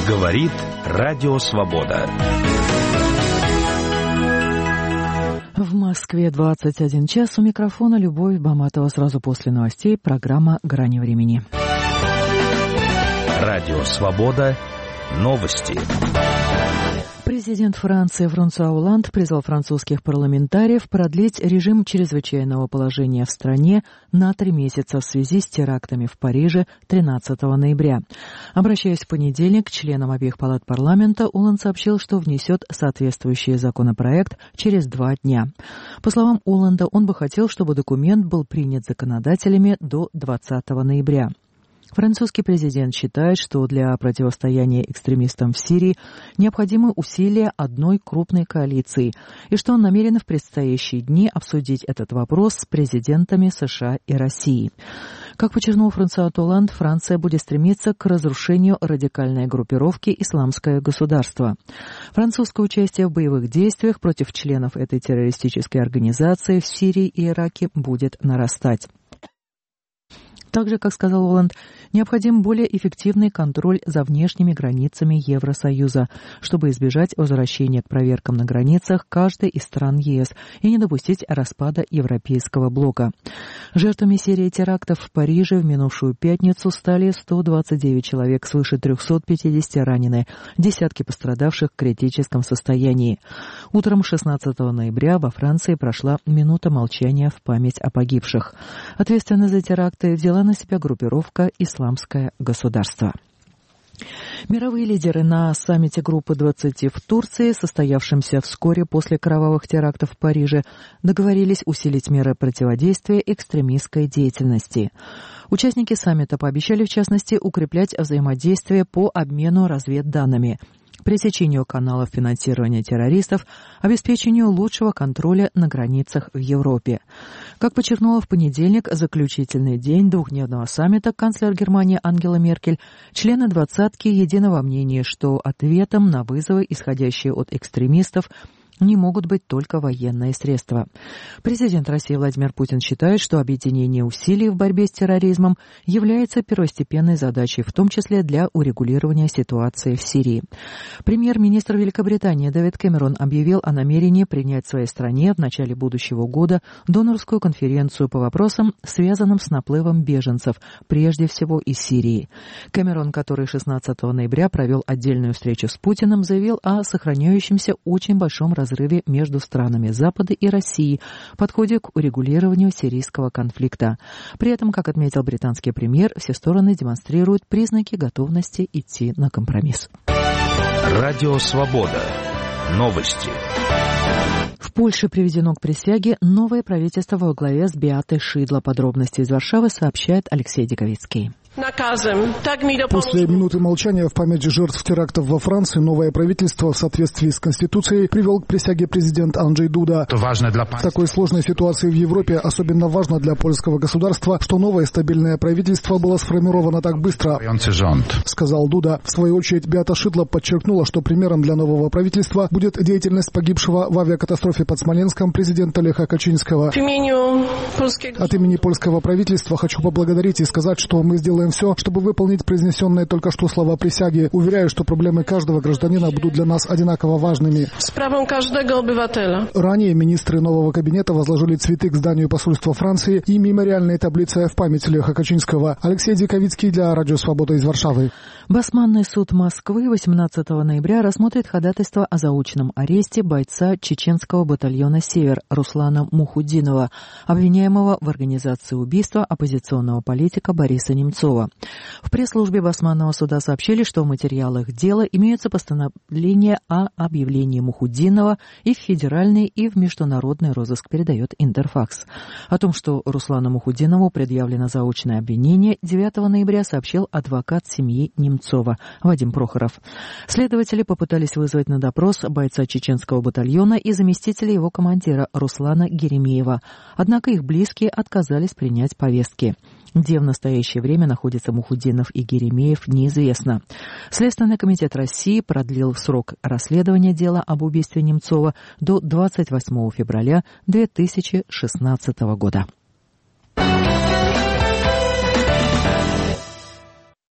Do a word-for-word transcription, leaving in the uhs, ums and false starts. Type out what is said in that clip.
Говорит Радио Свобода. В Москве двадцать один час. У микрофона Любовь Баматова. Сразу после новостей программа «Грани времени». Радио Свобода. Новости. Президент Франции Франсуа Олланд призвал французских парламентариев продлить режим чрезвычайного положения в стране на три месяца в связи с терактами в Париже тринадцатого ноября. Обращаясь в понедельник к членам обеих палат парламента, Олланд сообщил, что внесет соответствующий законопроект через два дня. По словам Олланда, он бы хотел, чтобы документ был принят законодателями до двадцатого ноября. Французский президент считает, что для противостояния экстремистам в Сирии необходимы усилия одной крупной коалиции, и что он намерен в предстоящие дни обсудить этот вопрос с президентами США и России. Как подчеркнул Франсуа Олланд, Франция будет стремиться к разрушению радикальной группировки «Исламское государство». Французское участие в боевых действиях против членов этой террористической организации в Сирии и Ираке будет нарастать. Также, как сказал Олланд, необходим более эффективный контроль за внешними границами Евросоюза, чтобы избежать возвращения к проверкам на границах каждой из стран ЕС и не допустить распада европейского блока. Жертвами серии терактов в Париже в минувшую пятницу стали сто двадцать девять человек, свыше триста пятьдесят ранены, десятки пострадавших в критическом состоянии. Утром шестнадцатого ноября во Франции прошла минута молчания в память о погибших. Ответственность за теракты взяла на себя группировка «Исламское государство». Мировые лидеры на саммите Группы двадцати в Турции, состоявшемся вскоре после кровавых терактов в Париже, договорились усилить меры противодействия экстремистской деятельности. Участники саммита пообещали, в частности, укреплять взаимодействие по обмену разведданными, пресечению каналов финансирования террористов, обеспечению лучшего контроля на границах в Европе. Как подчеркнула в понедельник, заключительный день двухдневного саммита, канцлер Германии Ангела Меркель, члены двадцатки едины во мнении, что ответом на вызовы, исходящие от экстремистов, не могут быть только военные средства. Президент России Владимир Путин считает, что объединение усилий в борьбе с терроризмом является первостепенной задачей, в том числе для урегулирования ситуации в Сирии. Премьер-министр Великобритании Дэвид Кэмерон объявил о намерении принять в своей стране в начале будущего года донорскую конференцию по вопросам, связанным с наплывом беженцев, прежде всего из Сирии. Кэмерон, который шестнадцатого ноября провел отдельную встречу с Путиным, заявил о сохраняющемся очень большом разрыве разрыве между странами Запада и России в подходе к урегулированию сирийского конфликта. При этом, как отметил британский премьер, все стороны демонстрируют признаки готовности идти на компромисс. Радио Свобода. Новости. В Польше приведено к присяге новое правительство во главе с Беатой Шидло. Подробности из Варшавы сообщает Алексей Диковицкий. После минуты молчания в память жертв терактов во Франции новое правительство в соответствии с Конституцией привел к присяге президент Анджей Дуда. В такой сложной ситуации в Европе особенно важно для польского государства, что новое стабильное правительство было сформировано так быстро, сказал Дуда. В свою очередь, Беата Шидло подчеркнула, что примером для нового правительства будет деятельность погибшего в авиакатастрофе под Смоленском президента Леха Качинского. От имени польского правительства хочу поблагодарить и сказать, что мы сделаем все, чтобы выполнить произнесенные только что слова присяги. Уверяю, что проблемы каждого гражданина будут для нас одинаково важными. Ранее министры нового кабинета возложили цветы к зданию посольства Франции и мемориальные таблицы в память Леха Качинского. Алексей Диковицкий для Радио Свобода из Варшавы. Басманный суд Москвы восемнадцатого ноября рассмотрит ходатайство о заочном аресте бойца чеченского батальона «Север» Руслана Мухуддинова, обвиняемого в организации убийства оппозиционного политика Бориса Немцова. В пресс-службе Басманного суда сообщили, что в материалах дела имеются постановления о объявлении Мухуддинова и в федеральный, и в международный розыск, передает Интерфакс. О том, что Руслану Мухуддинову предъявлено заочное обвинение, девятого ноября сообщил адвокат семьи Немцова Вадим Прохоров. Следователи попытались вызвать на допрос бойца чеченского батальона и заместителя его командира Руслана Геремеева, однако их близкие отказались принять повестки. Где в настоящее время находятся Мухуддинов и Геремеев, неизвестно. Следственный комитет России продлил срок расследования дела об убийстве Немцова до двадцать восьмого февраля две тысячи шестнадцатого года.